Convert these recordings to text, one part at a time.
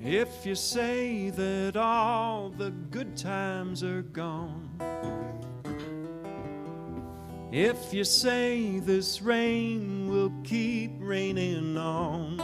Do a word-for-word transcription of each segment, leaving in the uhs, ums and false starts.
If you say that all the good times are gone, if you say this rain will keep raining on,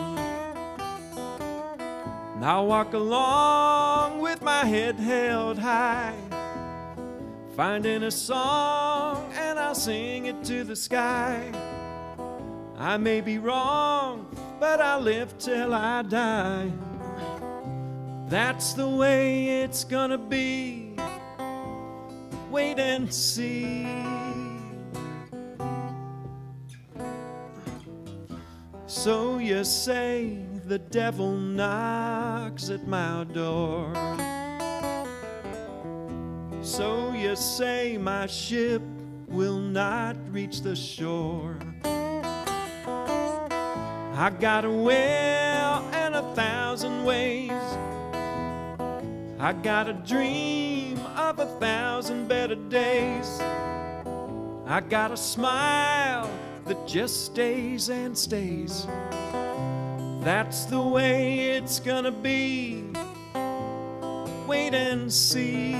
and I'll walk along with my head held high, finding a song and I'll sing it to the sky. I may be wrong, but I'll live till I die. That's the way it's gonna be. Wait and see. So you say the devil knocks at my door. So you say my ship will not reach the shore. I got a will and a thousand ways. I got a dream of a thousand better days. I got a smile that just stays and stays. That's the way it's gonna be. Wait and see.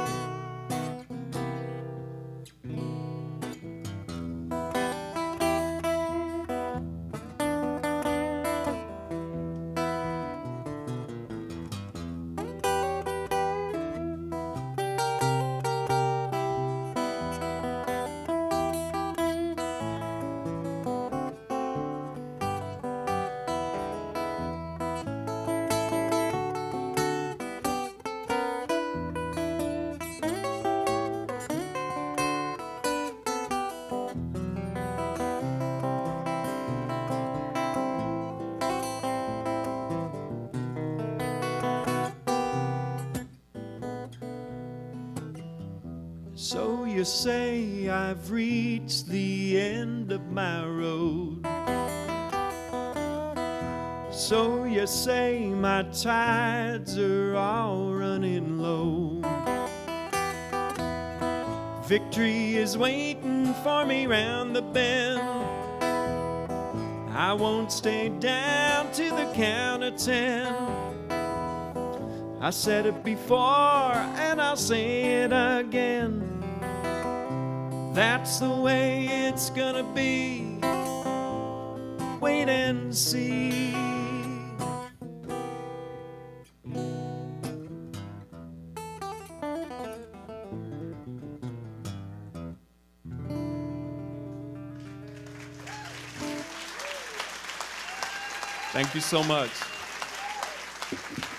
So you say I've reached the end of my road. So you say my tides are all running low. Victory is waiting for me round the bend. I won't stay down to the count of ten. I said it before and I'll say it again. That's the way it's gonna be. Wait and see. Thank you so much.